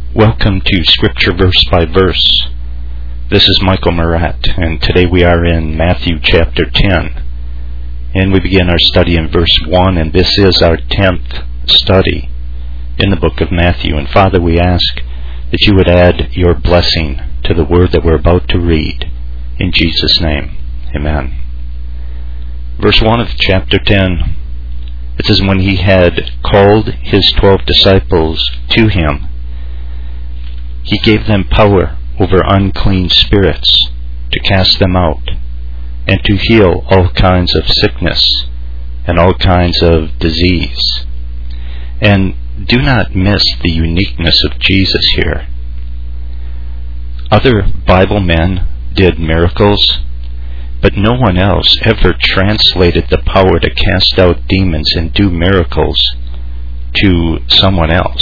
Welcome to Scripture Verse by Verse. This is Michael Murat, and today we are in Matthew chapter 10. And we begin our study in verse 1, and this is our 10th study in the book of Matthew. And Father, we ask that you would add your blessing to the word that we're about to read. In Jesus' name, amen. Verse 1 of chapter 10, it says, "When he had called his 12 disciples to him, he gave them power over unclean spirits to cast them out and to heal all kinds of sickness and all kinds of disease." And do not miss the uniqueness of Jesus here. Other Bible men did miracles, but no one else ever translated the power to cast out demons and do miracles to someone else.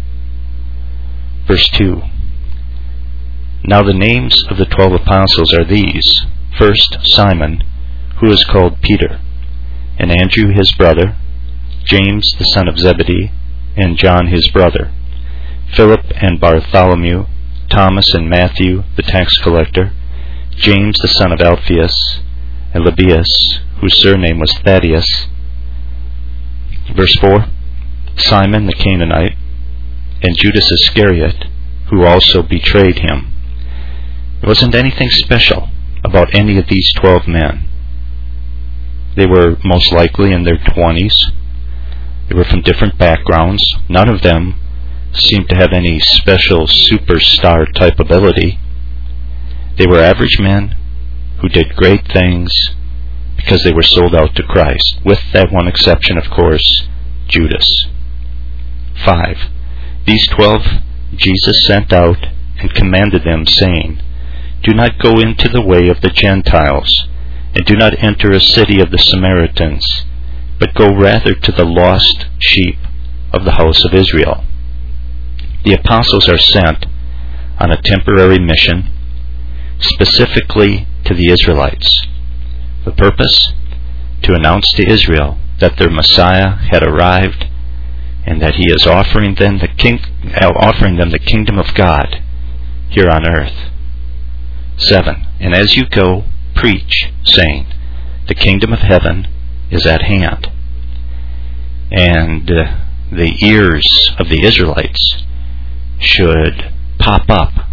Verse 2. "Now the names of the 12 apostles are these: first, Simon, who is called Peter, and Andrew his brother, James the son of Zebedee, and John his brother, Philip and Bartholomew, Thomas and Matthew the tax collector, James the son of Alphaeus, and Lebbaeus, whose surname was Thaddeus." Verse 4, "Simon the Canaanite, and Judas Iscariot, who also betrayed him." There wasn't anything special about any of these 12 men. They were most likely in their 20s. They were from different backgrounds. None of them seemed to have any special superstar type ability. They were average men who did great things because they were sold out to Christ, with that one exception, of course, Judas. 5. "These 12 Jesus sent out and commanded them, saying, Do not go into the way of the Gentiles, and do not enter a city of the Samaritans, but go rather to the lost sheep of the house of Israel." The apostles are sent on a temporary mission, specifically to the Israelites. The purpose? To announce to Israel that their Messiah had arrived, and that he is offering them the kingdom of God here on earth. 7. "And as you go, preach, saying, The kingdom of heaven is at hand." And the ears of the Israelites should pop up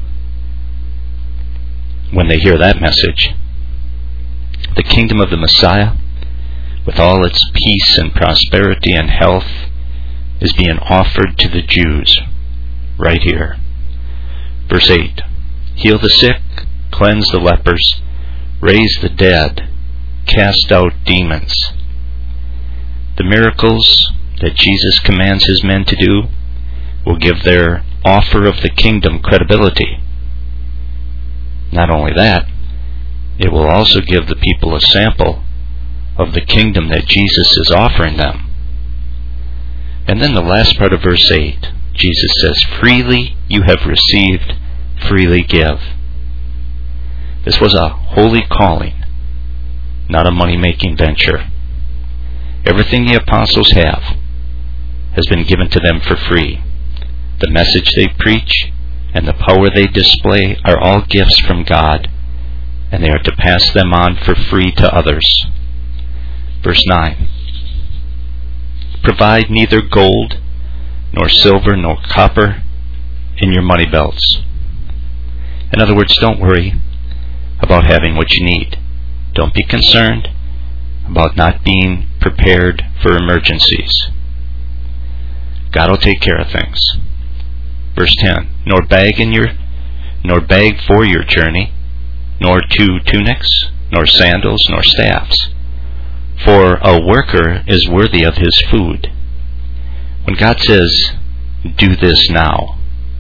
when they hear that message. The kingdom of the Messiah, with all its peace and prosperity and health, is being offered to the Jews right here. Verse 8, "Heal the sick, cleanse the lepers, raise the dead, cast out demons." The miracles that Jesus commands his men to do will give their offer of the kingdom credibility. Not only that, it will also give the people a sample of the kingdom that Jesus is offering them. And then the last part of verse 8, Jesus says, "Freely you have received, freely give." This was a holy calling, not a money-making venture. Everything the apostles have has been given to them for free. The message they preach and the power they display are all gifts from God, and they are to pass them on for free to others. Verse 9, "Provide neither gold, nor silver, nor copper in your money belts." In other words, don't worry about having what you need. Don't be concerned about not being prepared for emergencies. God will take care of things. Verse 10, nor bag for your journey, nor 2 tunics, nor sandals, nor staffs. For a worker is worthy of his food." When God says, "Do this now,"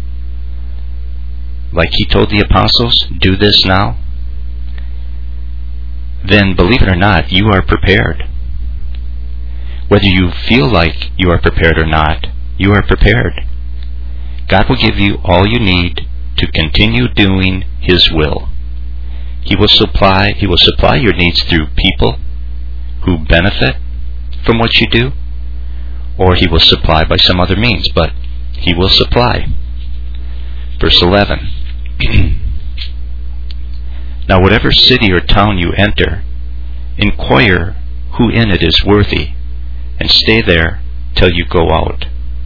like he told the apostles, "Do this now," then believe it or not, you are prepared. Whether you feel like you are prepared or not, you are prepared. God will give you all you need to continue doing his will. He will supply your needs through people who benefit from what you do, or he will supply by some other means, but he will supply. Verse 11. Now whatever city or town you enter, inquire who in it is worthy, and stay there till you go out.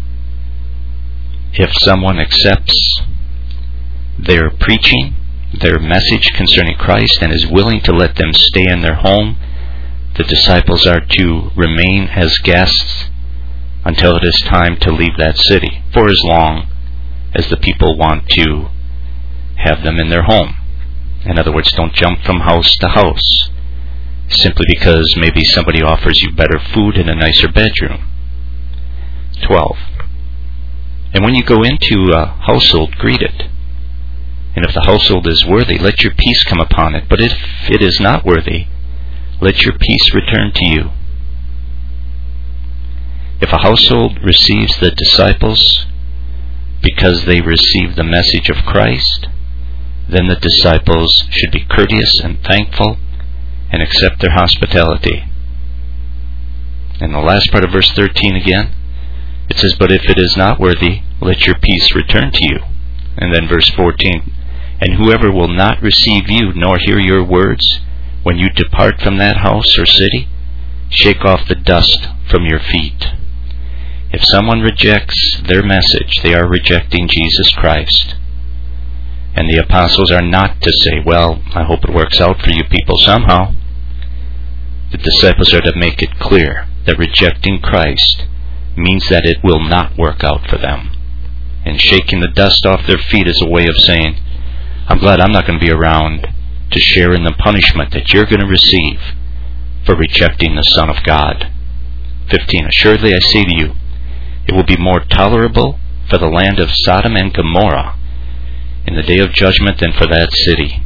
If someone accepts their preaching, their message concerning Christ, and is willing to let them stay in their home, the disciples are to remain as guests until it is time to leave that city, for as long as the people want to have them in their home. In other words, don't jump from house to house simply because maybe somebody offers you better food and a nicer bedroom. 12. And when you go into a household, greet it. And if the household is worthy, let your peace come upon it. But if it is not worthy, let your peace return to you. If a household receives the disciples because they receive the message of Christ, then the disciples should be courteous and thankful and accept their hospitality. And the last part of verse 13 again, it says, but if it is not worthy, let your peace return to you. And then verse 14, and whoever will not receive you nor hear your words, when you depart from that house or city, shake off the dust from your feet. If someone rejects their message, they are rejecting Jesus Christ. And the apostles are not to say, well, I hope it works out for you people somehow. The disciples are to make it clear that rejecting Christ means that it will not work out for them. And shaking the dust off their feet is a way of saying, I'm glad I'm not going to be around to share in the punishment that you're going to receive for rejecting the Son of God. 15. Assuredly I say to you, it will be more tolerable for the land of Sodom and Gomorrah in the day of judgment than for that city.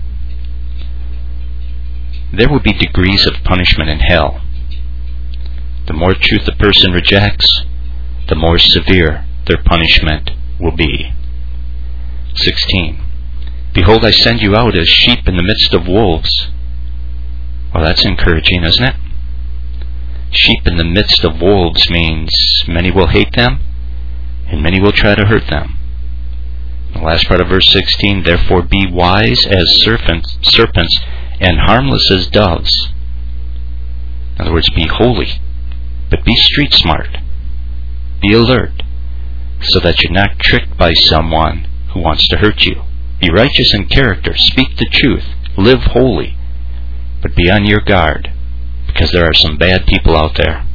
There will be degrees of punishment in hell. The more truth a person rejects, the more severe their punishment will be. 16. Behold, I send you out as sheep in the midst of wolves. Well, that's encouraging, isn't it? Sheep in the midst of wolves means many will hate them, and many will try to hurt them. The last part of verse 16, therefore be wise as serpents and harmless as doves. In other words, be holy, but be street smart. Be alert, so that you're not tricked by someone who wants to hurt you. Be righteous in character, speak the truth, live holy, but be on your guard, because there are some bad people out there.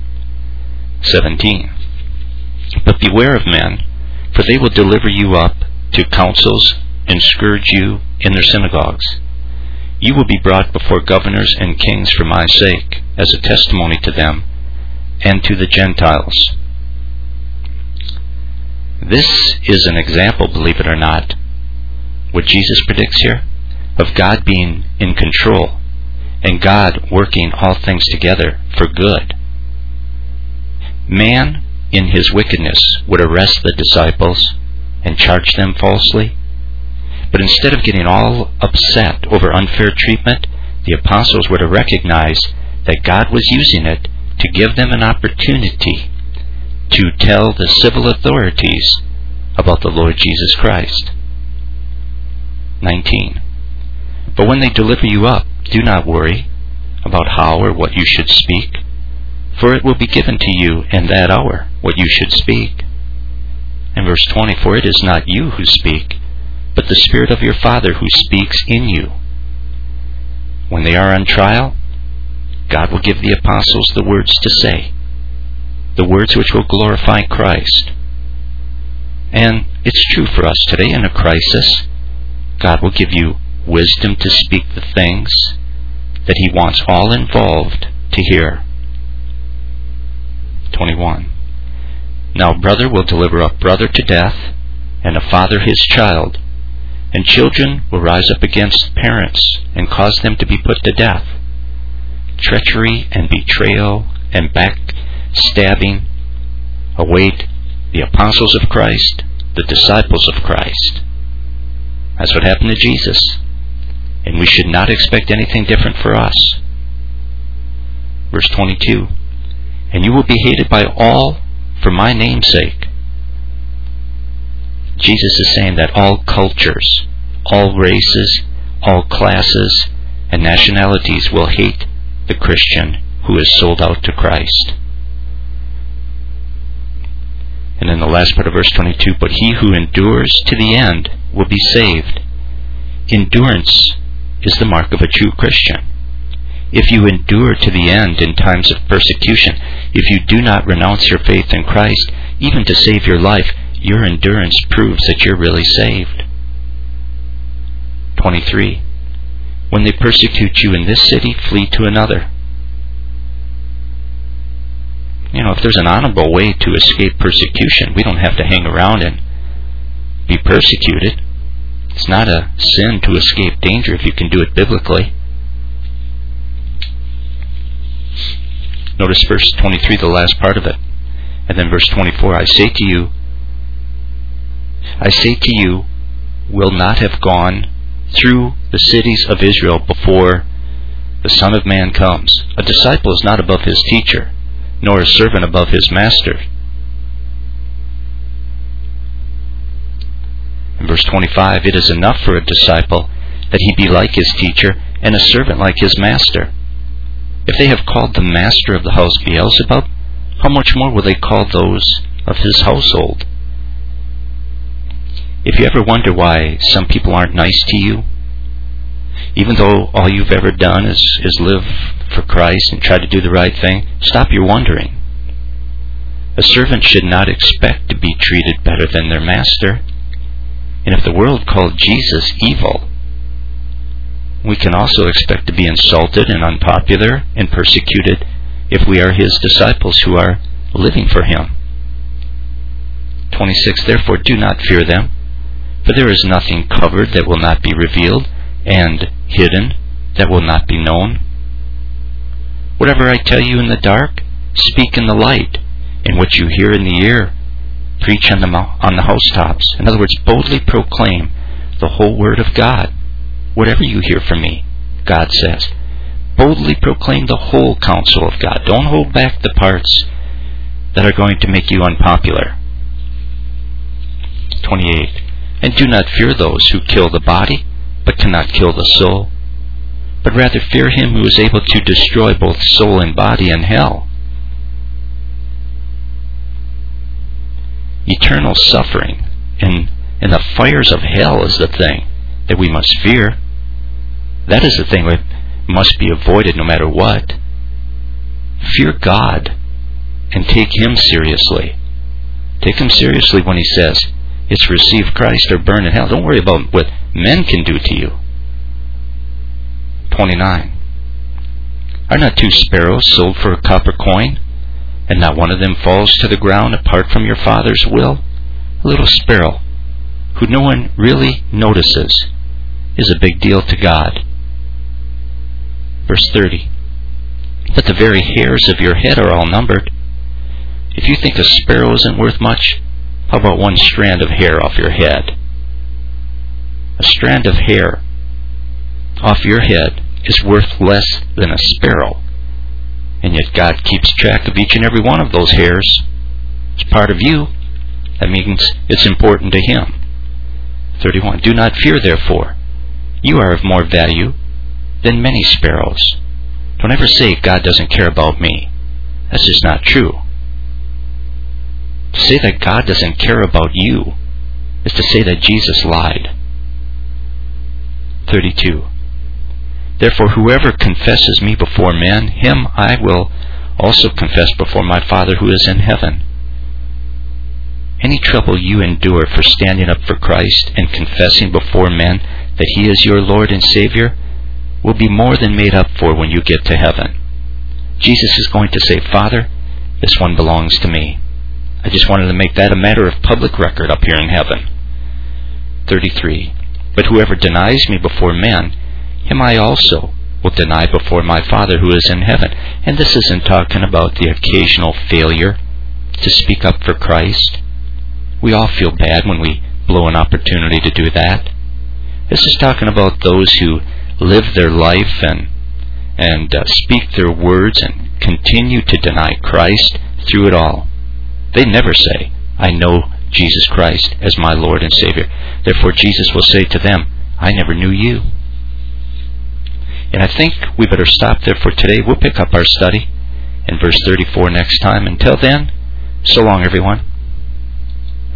17. But beware of men, for they will deliver you up to councils and scourge you in their synagogues. You will be brought before governors and kings for my sake, as a testimony to them and to the Gentiles. This is an example, believe it or not, what Jesus predicts here, of God being in control and God working all things together for good. Man, in his wickedness, would arrest the disciples and charge them falsely. But instead of getting all upset over unfair treatment, the apostles were to recognize that God was using it to give them an opportunity to tell the civil authorities about the Lord Jesus Christ. 19. But when they deliver you up, do not worry about how or what you should speak, for it will be given to you in that hour what you should speak. And verse 20, for it is not you who speak, but the Spirit of your Father who speaks in you. When they are on trial, God will give the apostles the words to say, the words which will glorify Christ. And it's true for us today in a crisis. God will give you wisdom to speak the things that He wants all involved to hear. 21. Now brother will deliver up brother to death, and a father his child, and children will rise up against parents and cause them to be put to death. Treachery and betrayal and backstabbing await the apostles of Christ, the disciples of Christ. That's what happened to Jesus, and we should not expect anything different for us. Verse 22, and you will be hated by all for my name's sake. Jesus is saying that all cultures, all races, all classes, and nationalities will hate the Christian who is sold out to Christ. And in the last part of verse 22, but he who endures to the end will be saved. Endurance is the mark of a true Christian. If you endure to the end in times of persecution, if you do not renounce your faith in Christ, even to save your life, your endurance proves that you're really saved. 23. When they persecute you in this city, flee to another. If there's an honorable way to escape persecution, we don't have to hang around and be persecuted. It's not a sin to escape danger if you can do it biblically. Notice verse 23, the last part of it. And then verse 24, I say to you, will not have gone through the cities of Israel before the Son of Man comes. A disciple is not above his teacher, nor a servant above his master. In verse 25, it is enough for a disciple that he be like his teacher, and a servant like his master. If they have called the master of the house Beelzebub, how much more will they call those of his household? If you ever wonder why some people aren't nice to you, even though all you've ever done is live for Christ and try to do the right thing, stop your wondering. A servant should not expect to be treated better than their master. And if the world called Jesus evil, we can also expect to be insulted and unpopular and persecuted if we are his disciples who are living for him. 26, therefore do not fear them, for there is nothing covered that will not be revealed, and hidden that will not be known. Whatever I tell you in the dark, speak in the light, and what you hear in the ear, preach on the housetops. In other words, boldly proclaim the whole word of God. Whatever you hear from me, God says, boldly proclaim the whole counsel of God. Don't hold back the parts that are going to make you unpopular. 28. And do not fear those who kill the body, but cannot kill the soul, but rather fear him who is able to destroy both soul and body in hell. Eternal suffering and the fires of hell is the thing that we must fear. That is the thing that must be avoided no matter what. Fear God and take him seriously. Take him seriously when he says it's receive Christ or burn in hell. Don't worry about what men can do to you. 29. Are not 2 sparrows sold for a copper coin, and not one of them falls to the ground apart from your Father's will? A little sparrow, who no one really notices, is a big deal to God. Verse 30. But the very hairs of your head are all numbered. If you think a sparrow isn't worth much, how about one strand of hair off your head? A strand of hair off your head is worth less than a sparrow. And yet God keeps track of each and every one of those hairs. It's part of you. That means it's important to him. 31. Do not fear, therefore. You are of more value than many sparrows. Don't ever say God doesn't care about me. That's just not true. To say that God doesn't care about you is to say that Jesus lied. 32. Therefore, whoever confesses me before men, him I will also confess before my Father who is in heaven. Any trouble you endure for standing up for Christ and confessing before men that he is your Lord and Savior will be more than made up for when you get to heaven. Jesus is going to say, Father, this one belongs to me. I just wanted to make that a matter of public record up here in heaven. 33. But whoever denies me before men, him I also will deny before my Father who is in heaven. And this isn't talking about the occasional failure to speak up for Christ. We all feel bad when we blow an opportunity to do that. This is talking about those who live their life and speak their words and continue to deny Christ through it all. They never say, I know Jesus Christ as my Lord and Savior. Therefore Jesus will say to them, I never knew you. And I think we better stop there for today. We'll pick up our study in verse 34 next time. Until then, so long everyone.